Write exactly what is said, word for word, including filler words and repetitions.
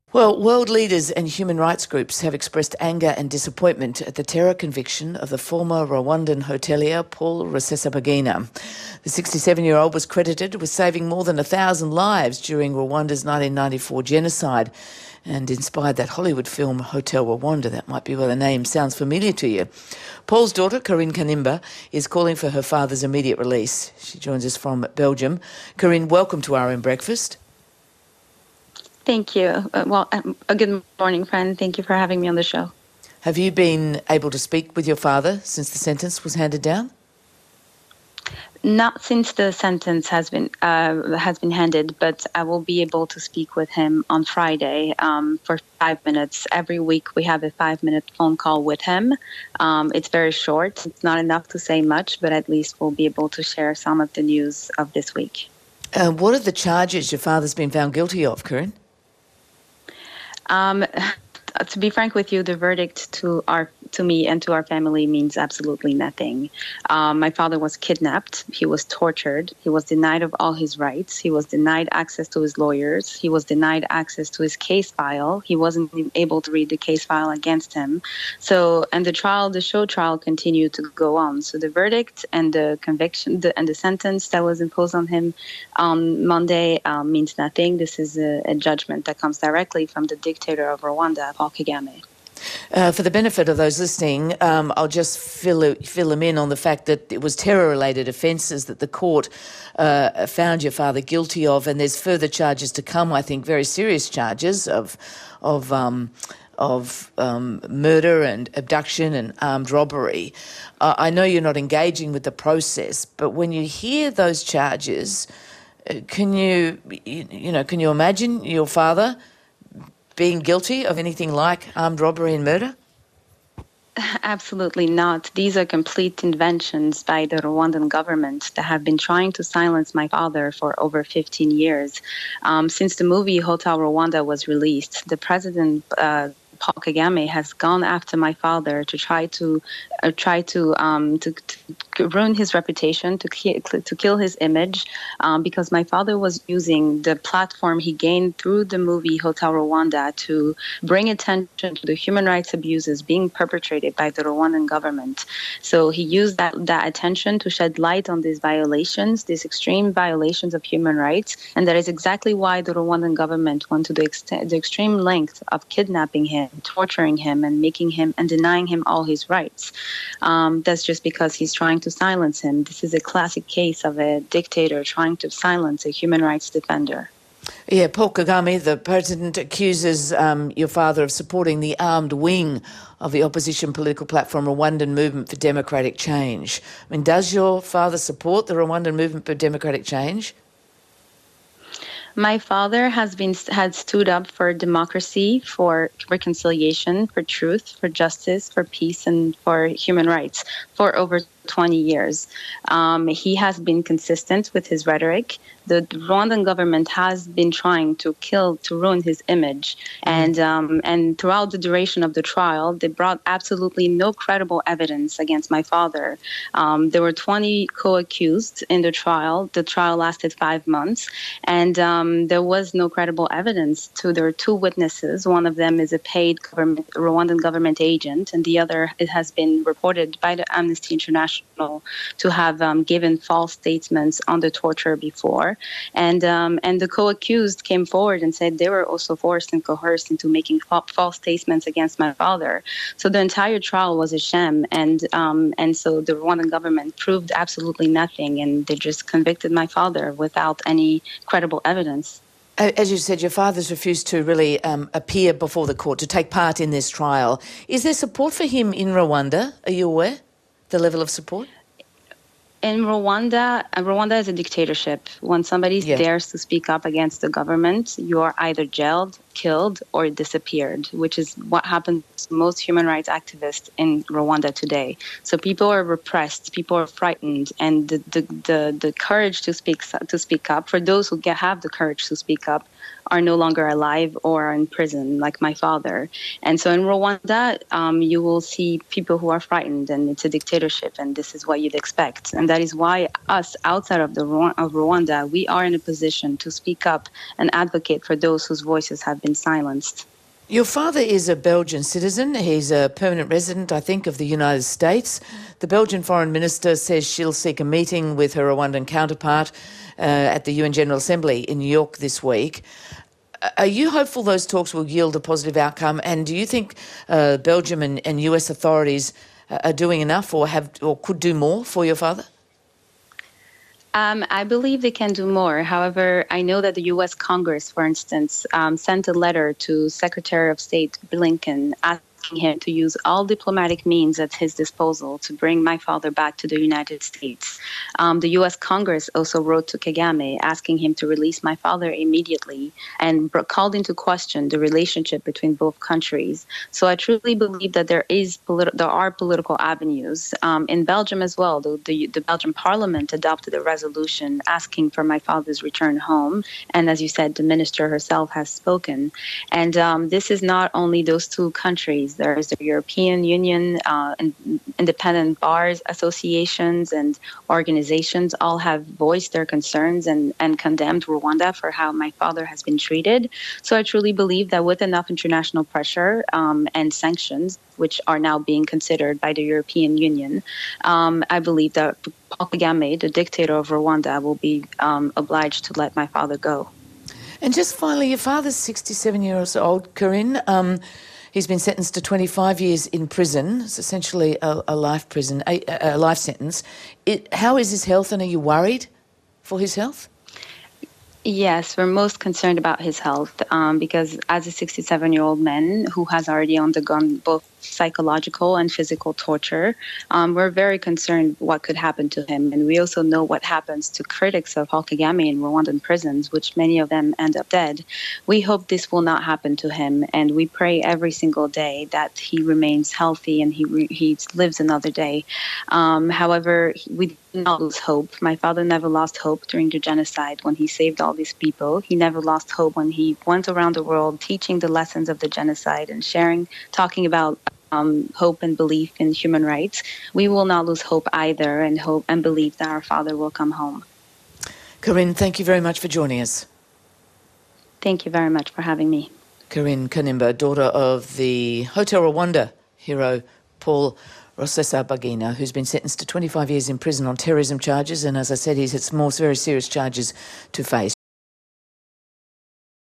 Well, world leaders and human rights groups have expressed anger and disappointment at the terror conviction of the former Rwandan hotelier Paul Rusesabagina. The sixty-seven-year-old was credited with saving more than a thousand lives during Rwanda's nineteen ninety-four genocide and inspired that Hollywood film Hotel Rwanda. That might be where the name sounds familiar to you. Paul's daughter, Corinne Kanimba, is calling for her father's immediate release. She joins us from Belgium. Corinne, welcome to R M Breakfast. Thank you. Uh, well, um, a good morning, friend. Thank you for having me on the show. Have you been able to speak with your father since the sentence was handed down? Not since the sentence has been uh, has been handed, but I will be able to speak with him on Friday um, for five minutes. Every week we have a five-minute phone call with him. Um, it's very short. It's not enough to say much, but at least we'll be able to share some of the news of this week. Uh, what are the charges your father's been found guilty of, Corinne? Um, to be frank with you, the verdict to our to me and to our family means absolutely nothing. Um, my father was kidnapped. He was tortured. He was denied of all his rights. He was denied access to his lawyers. He was denied access to his case file. He wasn't able to read the case file against him. So, and the trial, the show trial continued to go on. So the verdict and the conviction the, and the sentence that was imposed on him on Monday um, means nothing. This is a, a judgment that comes directly from the dictator of Rwanda, Paul Kagame. Uh, for the benefit of those listening, um, I'll just fill, fill them in on the fact that it was terror-related offences that the court uh, found your father guilty of, and there's further charges to come, I think, very serious charges of of um, of um, murder and abduction and armed robbery. Uh, I know you're not engaging with the process, but when you hear those charges, uh, can you, you, you know, can you imagine your father being guilty of anything like armed robbery and murder? Absolutely not. These are complete inventions by the Rwandan government that have been trying to silence my father for over fifteen years. Um, since the movie Hotel Rwanda was released, the president, uh, Paul Kagame, has gone after my father to try to uh, try to, um, to to ruin his reputation, to ki- to kill his image, um, because my father was using the platform he gained through the movie Hotel Rwanda to bring attention to the human rights abuses being perpetrated by the Rwandan government. So he used that that attention to shed light on these violations, these extreme violations of human rights, and that is exactly why the Rwandan government went to the, ext- the extreme length of kidnapping him, torturing him, and making him and denying him all his rights. Um, that's just because he's trying to silence him. This is a classic case of a dictator trying to silence a human rights defender. Yeah, Paul Kagame, the president, accuses um, your father of supporting the armed wing of the opposition political platform Rwandan Movement for Democratic Change. I mean, does your father support the Rwandan Movement for Democratic Change? My father has been had stood up for democracy, for reconciliation, for truth, for justice, for peace, and for human rights for over twenty years. Um, he has been consistent with his rhetoric. The Rwandan government has been trying to kill, to ruin his image. And um, and throughout the duration of the trial, they brought absolutely no credible evidence against my father. Um, there were twenty co-accused in the trial. The trial lasted five months. And um, there was no credible evidence. To There were two witnesses. One of them is a paid government, Rwandan government agent, and the other, it has been reported by the Amnesty International to have um, given false statements on the torture before. And um, and the co-accused came forward and said they were also forced and coerced into making fa- false statements against my father. So the entire trial was a sham, and um, and so the Rwandan government proved absolutely nothing, and they just convicted my father without any credible evidence. As you said, your father's refused to really um, appear before the court, to take part in this trial. Is there support for him in Rwanda? Are you aware? The level of support? In Rwanda, uh, Rwanda is a dictatorship. When somebody Yeah. dares to speak up against the government, you are either jailed, killed, or disappeared, which is what happens to most human rights activists in Rwanda today. So people are repressed, people are frightened, and the the, the, the courage to speak to speak up, for those who get, have the courage to speak up, are no longer alive or are in prison, like my father. And so in Rwanda, um, you will see people who are frightened, and it's a dictatorship, and this is what you'd expect. And that is why us, outside of the of Rwanda, we are in a position to speak up and advocate for those whose voices have been been silenced. Your father is a Belgian citizen. He's a permanent resident, I think, of the United States. The Belgian Foreign Minister says she'll seek a meeting with her Rwandan counterpart uh, at the U N General Assembly in New York this week. Are you hopeful those talks will yield a positive outcome? And do you think uh, Belgium and, and U S authorities are doing enough or have or could do more for your father? Um, I believe they can do more. However, I know that the U S Congress, for instance, um, sent a letter to Secretary of State Blinken asking him to use all diplomatic means at his disposal to bring my father back to the United States. Um, the U S Congress also wrote to Kagame asking him to release my father immediately and called into question the relationship between both countries. So I truly believe that there is politi- there are political avenues. Um, in Belgium as well, the, the, the Belgian parliament adopted a resolution asking for my father's return home. And as you said, the minister herself has spoken. And um, this is not only those two countries. There is the European Union, uh, and independent bars, associations, and organizations all have voiced their concerns and, and condemned Rwanda for how my father has been treated. So I truly believe that with enough international pressure um, and sanctions, which are now being considered by the European Union, um, I believe that Paul Kagame, the dictator of Rwanda, will be um, obliged to let my father go. And just finally, your father's sixty-seven years old, Corinne. Um, He's been sentenced to twenty-five years in prison. It's essentially a, a life prison, a, a life sentence. It, how is his health, and are you worried for his health? Yes, we're most concerned about his health um, because as a sixty-seven-year-old man who has already undergone both psychological and physical torture, um, we're very concerned what could happen to him. And we also know what happens to critics of Paul Kagame in Rwandan prisons, which many of them end up dead. We hope this will not happen to him, and we pray every single day that he remains healthy and he re- he lives another day. Um, however, we do not lose hope. My father never lost hope during the genocide when he saved all these people. He never lost hope when he went around the world teaching the lessons of the genocide and sharing, talking about Um, hope and belief in human rights. We will not lose hope either, and hope and believe that our father will come home. Corinne, thank you very much for joining us. Thank you very much for having me. Corinne Kanimba, daughter of the Hotel Rwanda hero Paul Rusesabagina, who's been sentenced to twenty-five years in prison on terrorism charges, and as I said, he's had more very serious charges to face.